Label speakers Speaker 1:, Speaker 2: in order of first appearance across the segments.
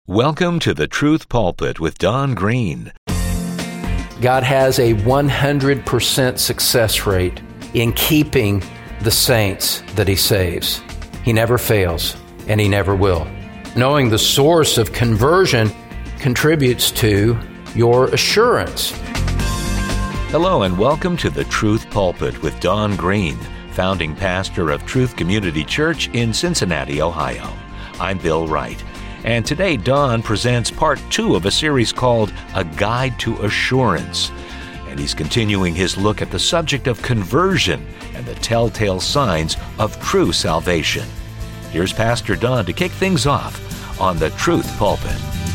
Speaker 1: Welcome to the Truth Pulpit with Don Green.
Speaker 2: God has a 100% success rate in keeping the saints that He saves. He never fails, and He never will. Knowing the source of conversion contributes to your assurance.
Speaker 1: Hello and welcome to the Truth Pulpit with Don Green, founding pastor of Truth Community Church in Cincinnati, Ohio. I'm Bill Wright. And today, Don presents part 2 of a series called A Guide to Assurance. And he's continuing his look at the subject of conversion and the telltale signs of true salvation. Here's Pastor Don to kick things off on the Truth Pulpit.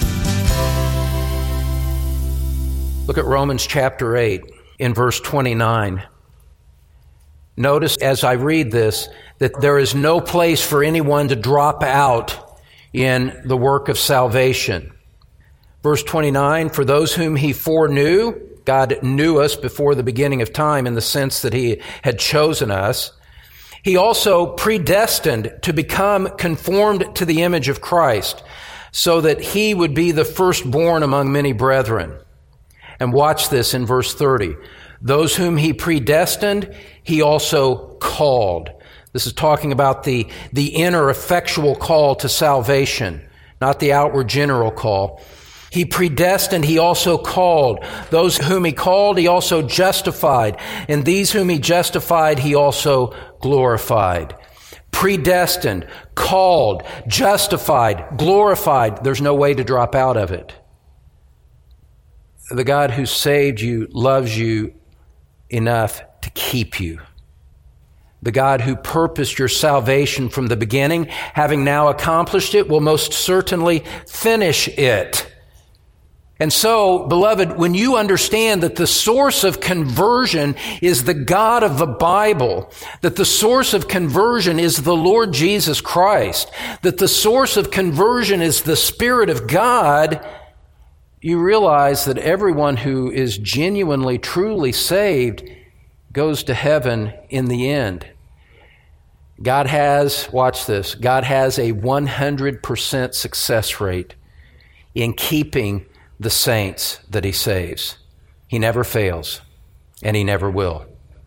Speaker 2: Look at Romans chapter 8 in verse 29. Notice as I read this that there is no place for anyone to drop out in the work of salvation. Verse 29, for those whom He foreknew, God knew us before the beginning of time in the sense that He had chosen us. He also predestined to become conformed to the image of Christ so that He would be the firstborn among many brethren. And watch this in verse 30. Those whom He predestined, He also called. This is talking about the inner effectual call to salvation, not the outward general call. He predestined, He also called. Those whom He called, He also justified. And these whom He justified, He also glorified. Predestined, called, justified, glorified. There's no way to drop out of it. The God who saved you loves you enough to keep you. The God who purposed your salvation from the beginning, having now accomplished it, will most certainly finish it. And so, beloved, when you understand that the source of conversion is the God of the Bible, that the source of conversion is the Lord Jesus Christ, that the source of conversion is the Spirit of God, you realize that everyone who is genuinely, truly saved goes to heaven in the end. God has, watch this, God has a 100% success rate in keeping the saints that He saves. He never fails, and He never will.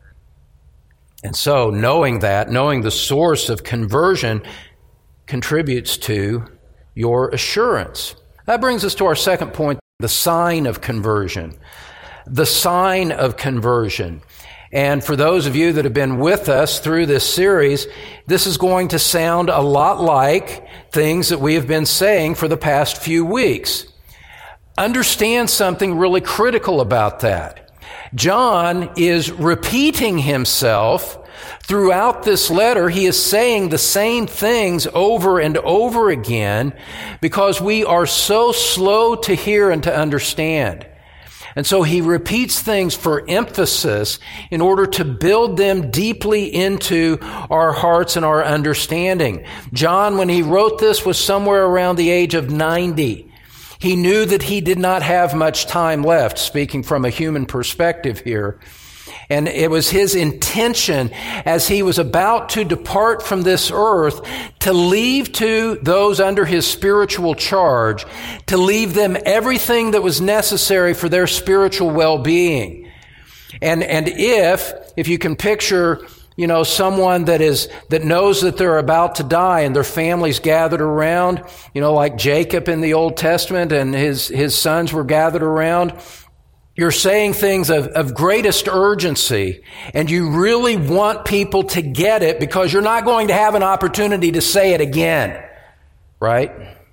Speaker 2: And so, knowing that, knowing the source of conversion contributes to your assurance. That brings us to our second point, the sign of conversion. The sign of conversion. And for those of you that have been with us through this series, this is going to sound a lot like things that we have been saying for the past few weeks. Understand something really critical about that. John is repeating himself throughout this letter. He is saying the same things over and over again because we are so slow to hear and to understand. And so he repeats things for emphasis in order to build them deeply into our hearts and our understanding. John, when he wrote this, was somewhere around the age of 90. He knew that he did not have much time left, speaking from a human perspective here. And it was his intention as he was about to depart from this earth to leave to those under his spiritual charge, to leave them everything that was necessary for their spiritual well-being. And if you can picture, someone that knows that they're about to die and their family's gathered around, like Jacob in the Old Testament and his sons were gathered around. You're saying things of greatest urgency, and you really want people to get it because you're not going to have an opportunity to say it again, right?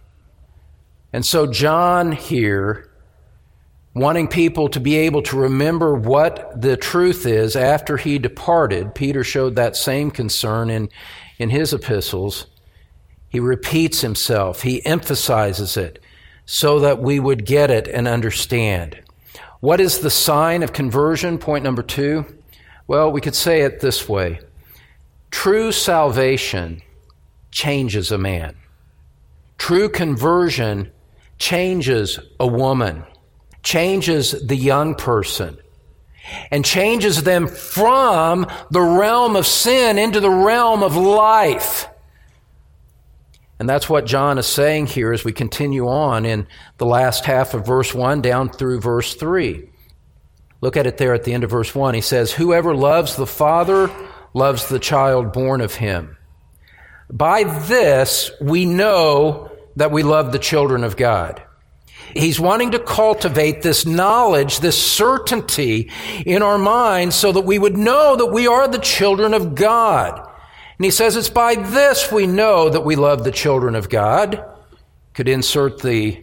Speaker 2: And so John here, wanting people to be able to remember what the truth is after he departed, Peter showed that same concern in his epistles. He repeats himself. He emphasizes it so that we would get it and understand. What is the sign of conversion? Point number 2. Well, we could say it this way. True salvation changes a man. True conversion changes a woman, changes the young person, and changes them from the realm of sin into the realm of life. And that's what John is saying here as we continue on in the last half of verse 1 down through verse 3. Look at it there at the end of verse 1. He says, "Whoever loves the Father loves the child born of him. By this we know that we love the children of God." He's wanting to cultivate this knowledge, this certainty in our minds so that we would know that we are the children of God. And he says it's by this we know that we love the children of God. Could insert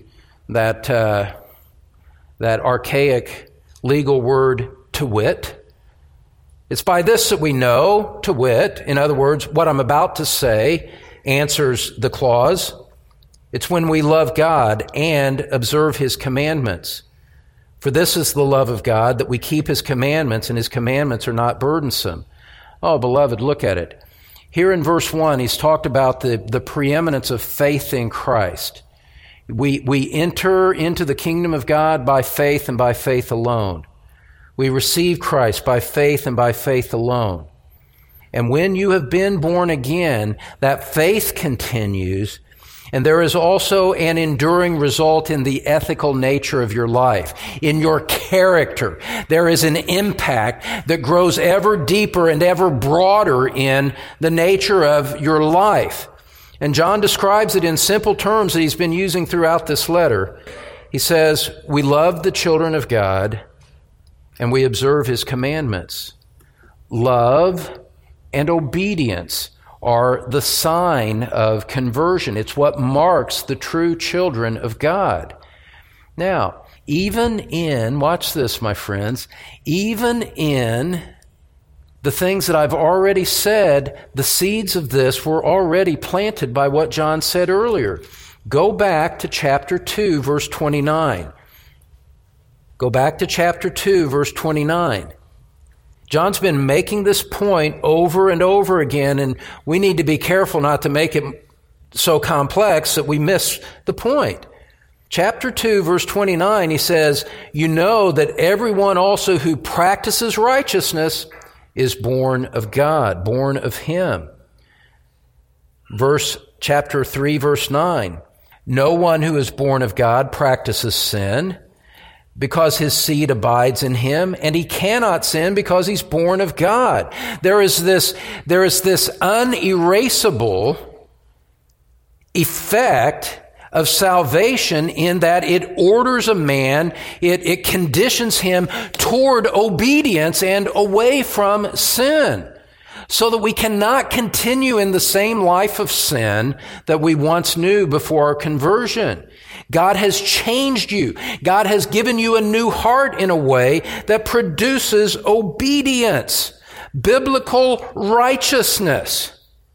Speaker 2: that archaic legal word, to wit. It's by this that we know, to wit. In other words, what I'm about to say answers the clause. It's when we love God and observe His commandments. For this is the love of God, that we keep His commandments, and His commandments are not burdensome. Oh, beloved, look at it. Here in verse 1, he's talked about the preeminence of faith in Christ. We enter into the kingdom of God by faith and by faith alone. We receive Christ by faith and by faith alone. And when you have been born again, that faith continues, and there is also an enduring result in the ethical nature of your life, in your character. There is an impact that grows ever deeper and ever broader in the nature of your life. And John describes it in simple terms that he's been using throughout this letter. He says, we love the children of God and we observe His commandments. Love and obedience are the sign of conversion. It's what marks the true children of God. Now, watch this, my friends, even in the things that I've already said, the seeds of this were already planted by what John said earlier. Go back to chapter 2, verse 29. Go back to chapter 2, verse 29. John's been making this point over and over again, and we need to be careful not to make it so complex that we miss the point. Chapter 2, verse 29, he says, "You know that everyone also who practices righteousness is born of God, born of Him." Chapter 3, verse 9, "No one who is born of God practices sin, because his seed abides in him, and he cannot sin because he's born of God." There is this unerasable effect of salvation in that it orders a man, it conditions him toward obedience and away from sin, so that we cannot continue in the same life of sin that we once knew before our conversion. God has changed you. God has given you a new heart in a way that produces obedience, biblical righteousness.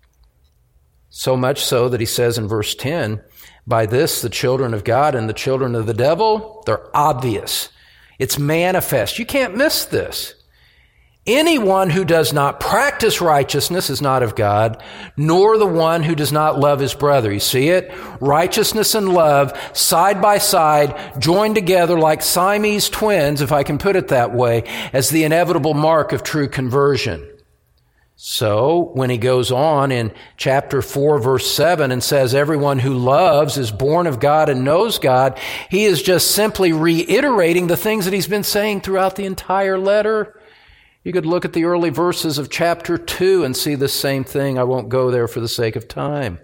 Speaker 2: So much so that he says in verse 10, "By this the children of God and the children of the devil," they're obvious. It's manifest. You can't miss this. "Anyone who does not practice righteousness is not of God, nor the one who does not love his brother." You see it? Righteousness and love, side by side, joined together like Siamese twins, if I can put it that way, as the inevitable mark of true conversion. So, when he goes on in chapter 4, verse 7, and says, "Everyone who loves is born of God and knows God," he is just simply reiterating the things that he's been saying throughout the entire letter. You could look at the early verses of chapter 2 and see the same thing. I won't go there for the sake of time.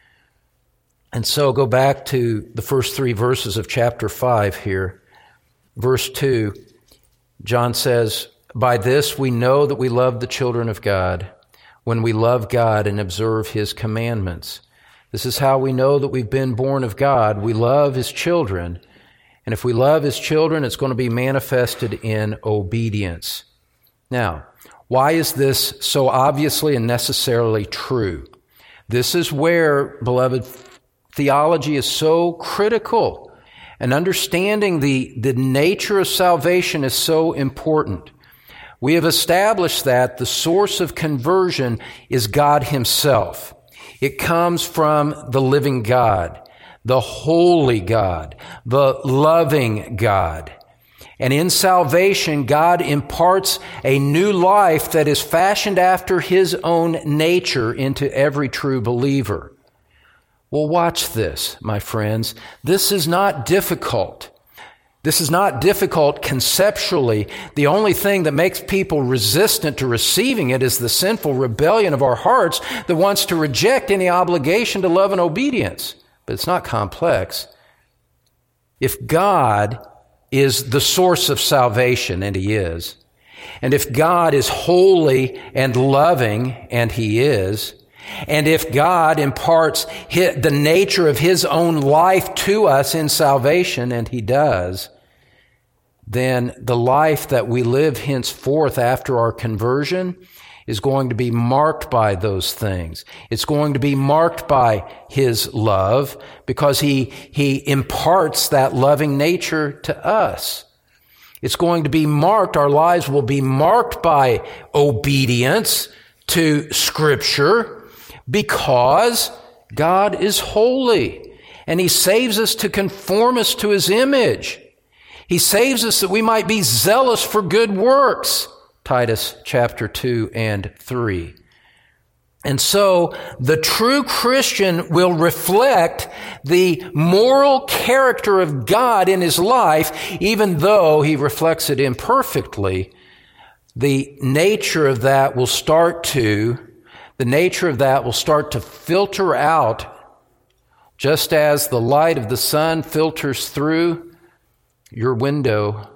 Speaker 2: And so go back to the first 3 verses of chapter 5 here. Verse 2, John says, "By this we know that we love the children of God, when we love God and observe His commandments." This is how we know that we've been born of God. We love His children. And if we love His children, it's going to be manifested in obedience. Now, why is this so obviously and necessarily true? This is where, beloved, theology is so critical, and understanding the nature of salvation is so important. We have established that the source of conversion is God Himself. It comes from the living God, the holy God, the loving God. And in salvation, God imparts a new life that is fashioned after His own nature into every true believer. Well, watch this, my friends. This is not difficult. This is not difficult conceptually. The only thing that makes people resistant to receiving it is the sinful rebellion of our hearts that wants to reject any obligation to love and obedience. But it's not complex. If God is the source of salvation, and He is, and if God is holy and loving, and He is, and if God imparts the nature of His own life to us in salvation, and He does, then the life that we live henceforth after our conversion is going to be marked by those things. It's going to be marked by His love because He imparts that loving nature to us. It's going to be marked, our lives will be marked by obedience to Scripture because God is holy and He saves us to conform us to His image. He saves us that we might be zealous for good works. Titus chapter 2 and 3. And so the true Christian will reflect the moral character of God in his life, even though he reflects it imperfectly. The nature of that will start to filter out, just as the light of the sun filters through your window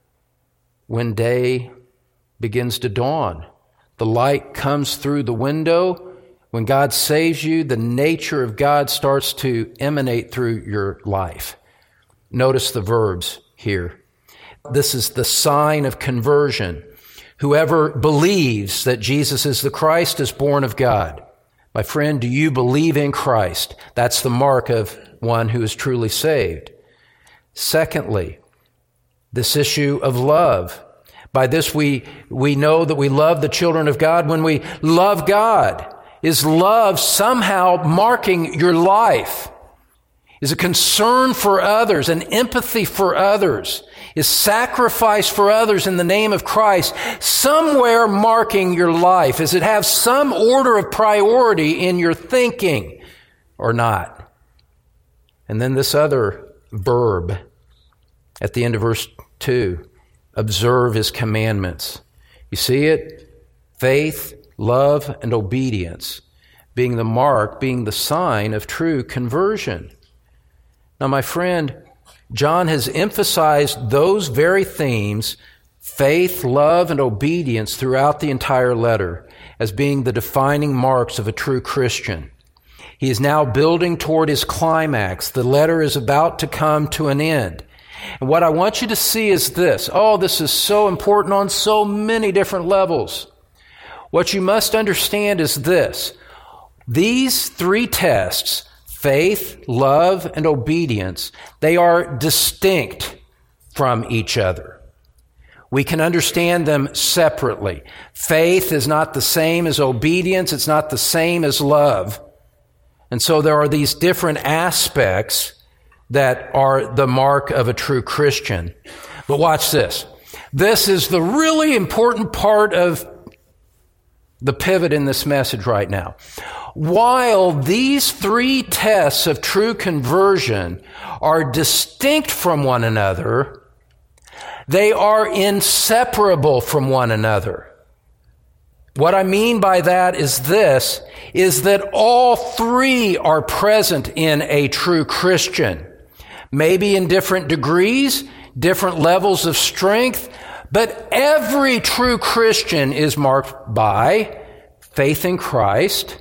Speaker 2: when day begins to dawn. The light comes through the window. When God saves you, the nature of God starts to emanate through your life. Notice the verbs here. This is the sign of conversion. Whoever believes that Jesus is the Christ is born of God. My friend, do you believe in Christ? That's the mark of one who is truly saved. Secondly, this issue of love. By this we know that we love the children of God when we love God. Is love somehow marking your life? Is a concern for others, an empathy for others? Is sacrifice for others in the name of Christ somewhere marking your life? Does it have some order of priority in your thinking or not? And then this other verb at the end of verse 2. Observe His commandments. You see it? Faith, love, and obedience being the mark, being the sign of true conversion. Now, my friend, John has emphasized those very themes, faith, love, and obedience, throughout the entire letter as being the defining marks of a true Christian. He is now building toward his climax. The letter is about to come to an end. And what I want you to see is this. Oh, this is so important on so many different levels. What you must understand is this. These three tests, faith, love, and obedience, they are distinct from each other. We can understand them separately. Faith is not the same as obedience. It's not the same as love. And so there are these different aspects that are the mark of a true Christian. But watch this. This is the really important part of the pivot in this message right now. While these three tests of true conversion are distinct from one another, they are inseparable from one another. What I mean by that is this, is that all three are present in a true Christian. Maybe in different degrees, different levels of strength, but every true Christian is marked by faith in Christ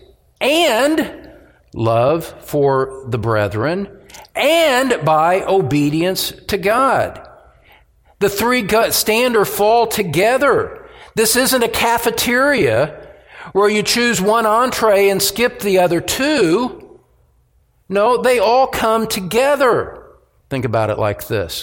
Speaker 2: and love for the brethren and by obedience to God. The three stand or fall together. This isn't a cafeteria where you choose one entree and skip the other two. No, they all come together. Think about it like this.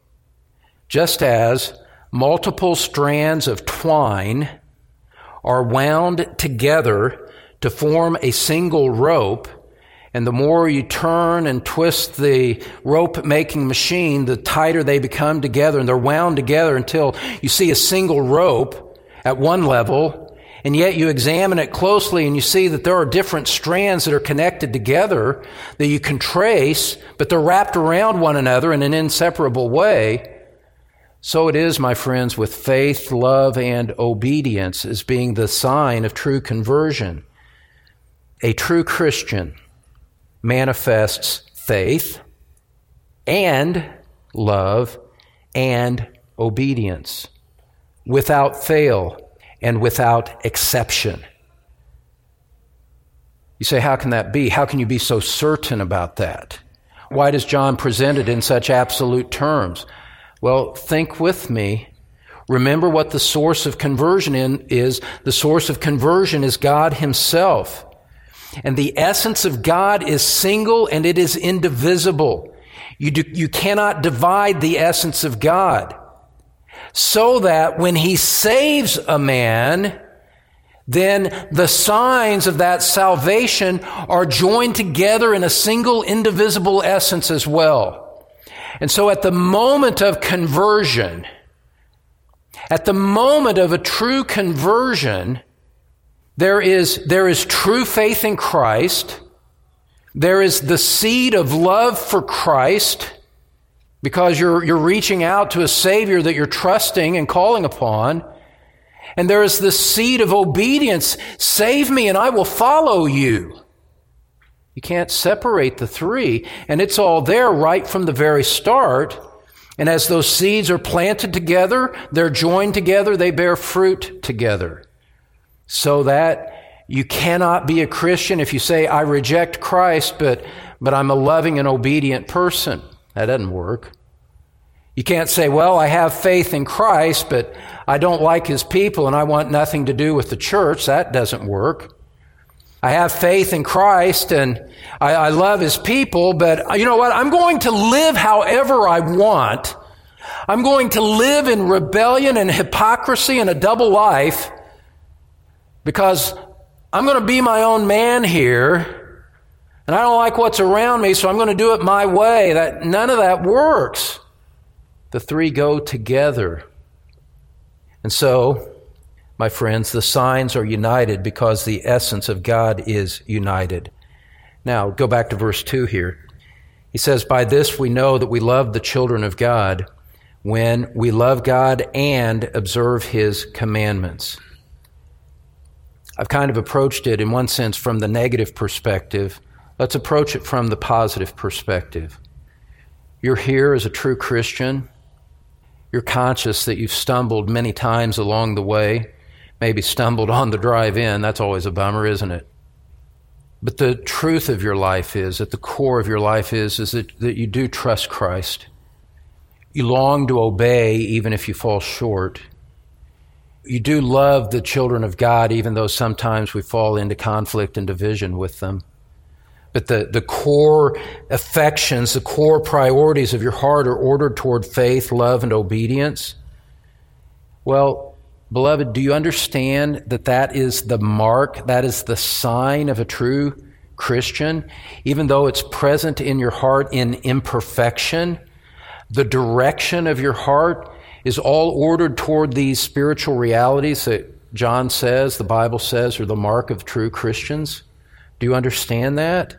Speaker 2: Just as multiple strands of twine are wound together to form a single rope, and the more you turn and twist the rope-making machine, the tighter they become together, and they're wound together until you see a single rope at one level, And yet you examine it closely and you see that there are different strands that are connected together that you can trace, but they're wrapped around one another in an inseparable way. So it is, my friends, with faith, love, and obedience as being the sign of true conversion. A true Christian manifests faith and love and obedience without fail and without exception. You say, how can that be? How can you be so certain about that? Why does John present it in such absolute terms? Well, think with me. Remember what the source of conversion is. The source of conversion is God Himself. And the essence of God is single and it is indivisible. You cannot divide the essence of God. So that when He saves a man, then the signs of that salvation are joined together in a single indivisible essence as well. And so at the moment of conversion, at the moment of a true conversion, there is true faith in Christ. There is the seed of love for Christ, because you're reaching out to a Savior that you're trusting and calling upon. And there is the seed of obedience. Save me and I will follow you. You can't separate the three. And it's all there right from the very start. And as those seeds are planted together, they're joined together, they bear fruit together. So that you cannot be a Christian if you say, I reject Christ, but I'm a loving and obedient person. That doesn't work. You can't say, well, I have faith in Christ, but I don't like His people and I want nothing to do with the church. That doesn't work. I have faith in Christ and I love His people, but you know what? I'm going to live however I want. I'm going to live in rebellion and hypocrisy and a double life because I'm going to be my own man here. And I don't like what's around me, so I'm going to do it my way. None of that works. The three go together. And so, my friends, the signs are united because the essence of God is united. Now, go back to verse 2 here. He says, by this we know that we love the children of God, when we love God and observe His commandments. I've kind of approached it in one sense from the negative perspective. Let's approach it from the positive perspective. You're here as a true Christian. You're conscious that you've stumbled many times along the way, maybe stumbled on the drive in. That's always a bummer, isn't it? But the truth of your life is, at the core of your life is that you do trust Christ. You long to obey even if you fall short. You do love the children of God even though sometimes we fall into conflict and division with them. But the core affections, the core priorities of your heart are ordered toward faith, love, and obedience. Well, beloved, do you understand that is the mark, that is the sign of a true Christian? Even though it's present in your heart in imperfection, the direction of your heart is all ordered toward these spiritual realities that John says, the Bible says, are the mark of true Christians. Do you understand that?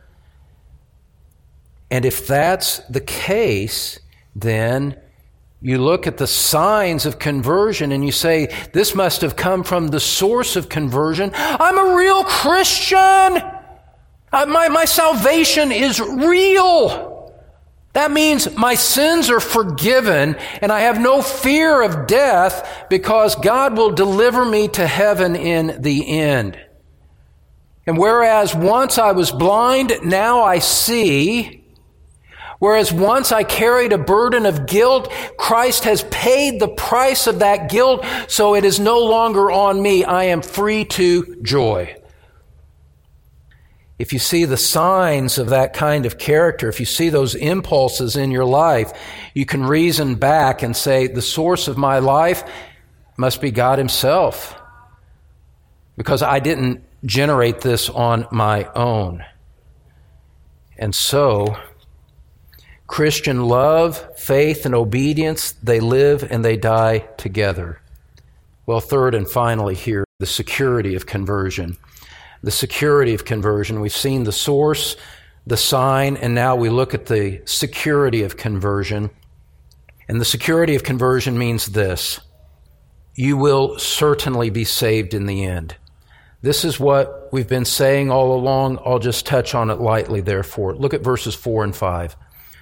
Speaker 2: And if that's the case, then you look at the signs of conversion and you say, this must have come from the source of conversion. I'm a real Christian. My salvation is real. That means my sins are forgiven and I have no fear of death because God will deliver me to heaven in the end. And whereas once I was blind, now I see. Whereas once I carried a burden of guilt, Christ has paid the price of that guilt, so it is no longer on me. I am free to joy. If you see the signs of that kind of character, if you see those impulses in your life, you can reason back and say, the source of my life must be God Himself, because I didn't generate this on my own. And so, Christian love, faith, and obedience, they live and they die together. Well, third and finally here, the security of conversion. The security of conversion. We've seen the source, the sign, and now we look at the security of conversion. And the security of conversion means this: you will certainly be saved in the end. This is what we've been saying all along. I'll just touch on it lightly, therefore. Look at verses 4 and 5.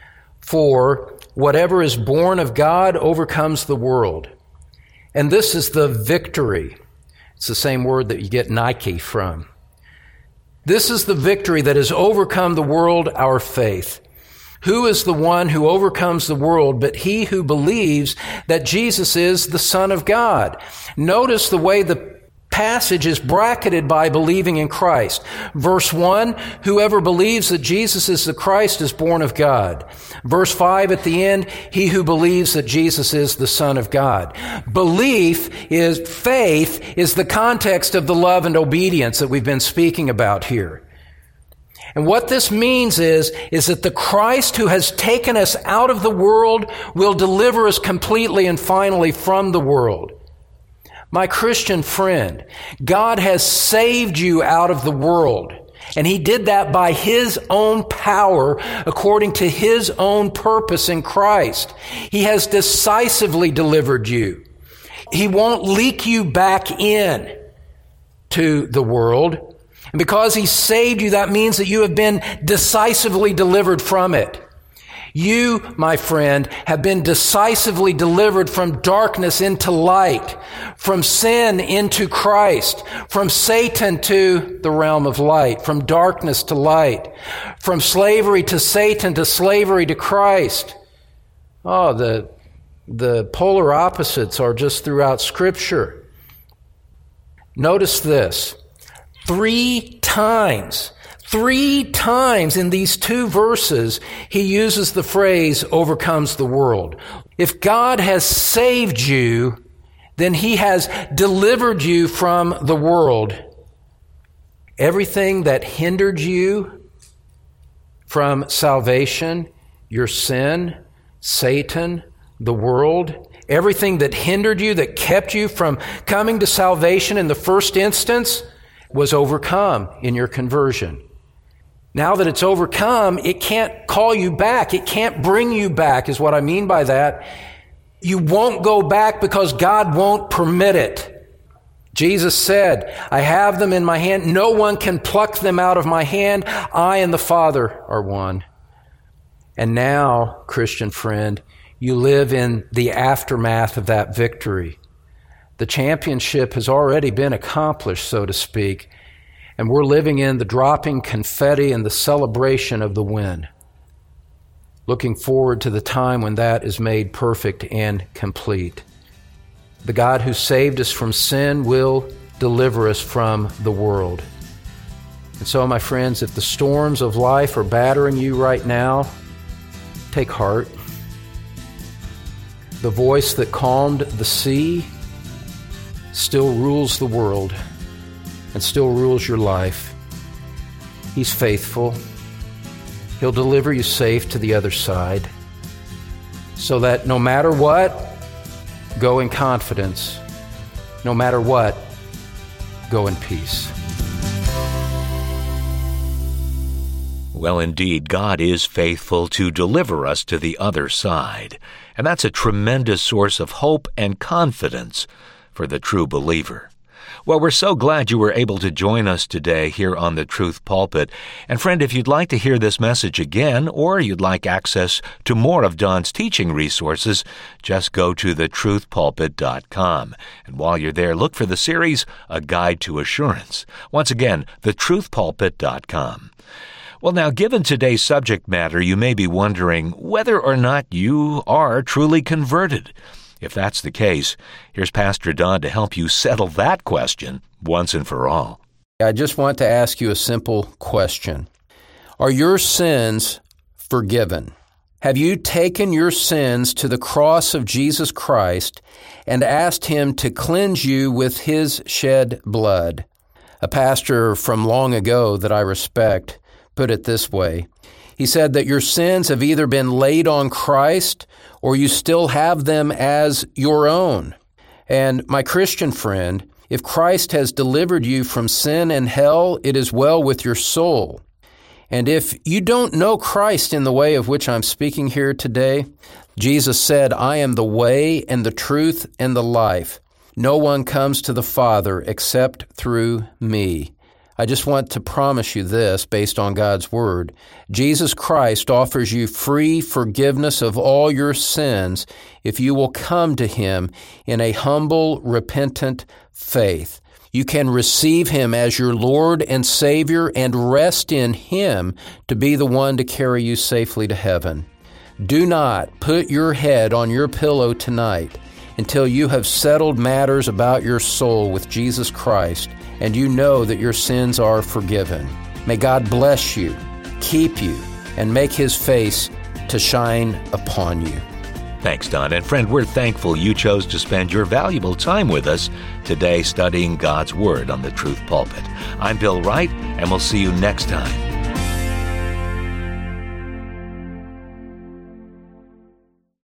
Speaker 2: For whatever is born of God overcomes the world. And this is the victory. It's the same word that you get Nike from. This is the victory that has overcome the world, our faith. Who is the one who overcomes the world but he who believes that Jesus is the Son of God? Notice the way the passage is bracketed by believing in Christ. Verse 1, whoever believes that Jesus is the Christ is born of God. Verse 5 at the end, he who believes that Jesus is the Son of God. Faith is the context of the love and obedience that we've been speaking about here. And what this means is that the Christ who has taken us out of the world will deliver us completely and finally from the world. My Christian friend, God has saved you out of the world, and He did that by His own power according to His own purpose in Christ. He has decisively delivered you. He won't leak you back in to the world. And because He saved you, that means that you have been decisively delivered from it. You, my friend, have been decisively delivered from darkness into light, from sin into Christ, from Satan to the realm of light, from darkness to light, from slavery to Satan to slavery to Christ. Oh, the polar opposites are just throughout Scripture. Notice this. Three times in these two verses, he uses the phrase, overcomes the world. If God has saved you, then He has delivered you from the world. Everything that hindered you from salvation, your sin, Satan, the world, everything that hindered you, that kept you from coming to salvation in the first instance, was overcome in your conversion. Now that it's overcome, it can't call you back. It can't bring you back, is what I mean by that. You won't go back because God won't permit it. Jesus said, I have them in my hand. No one can pluck them out of my hand. I and the Father are one. And now, Christian friend, you live in the aftermath of that victory. The championship has already been accomplished, so to speak. And we're living in the dropping confetti and the celebration of the win. Looking forward to the time when that is made perfect and complete. The God who saved us from sin will deliver us from the world. And so, my friends, if the storms of life are battering you right now, take heart. The voice that calmed the sea still rules the world and still rules your life. He's faithful. He'll deliver you safe to the other side, so that no matter what, go in confidence. No matter what, go in peace.
Speaker 1: Well, indeed, God is faithful to deliver us to the other side, and that's a tremendous source of hope and confidence for the true believer. Well, we're so glad you were able to join us today here on the Truth Pulpit. And friend, if you'd like to hear this message again, or you'd like access to more of Don's teaching resources, just go to thetruthpulpit.com. And while you're there, look for the series, A Guide to Assurance. Once again, thetruthpulpit.com. Well, now, given today's subject matter, you may be wondering whether or not you are truly converted. If that's the case, here's Pastor Don to help you settle that question once and for all.
Speaker 2: I just want to ask you a simple question. Are your sins forgiven? Have you taken your sins to the cross of Jesus Christ and asked Him to cleanse you with His shed blood? A pastor from long ago that I respect put it this way. He said that your sins have either been laid on Christ or you still have them as your own. And my Christian friend, if Christ has delivered you from sin and hell, it is well with your soul. And if you don't know Christ in the way of which I'm speaking here today, Jesus said, I am the way and the truth and the life. No one comes to the Father except through me. I just want to promise you this based on God's Word. Jesus Christ offers you free forgiveness of all your sins if you will come to Him in a humble, repentant faith. You can receive Him as your Lord and Savior and rest in Him to be the one to carry you safely to heaven. Do not put your head on your pillow tonight until you have settled matters about your soul with Jesus Christ and you know that your sins are forgiven. May God bless you, keep you, and make His face to shine upon you.
Speaker 1: Thanks, Don. And friend, we're thankful you chose to spend your valuable time with us today studying God's Word on the Truth Pulpit. I'm Bill Wright, and we'll see you next time.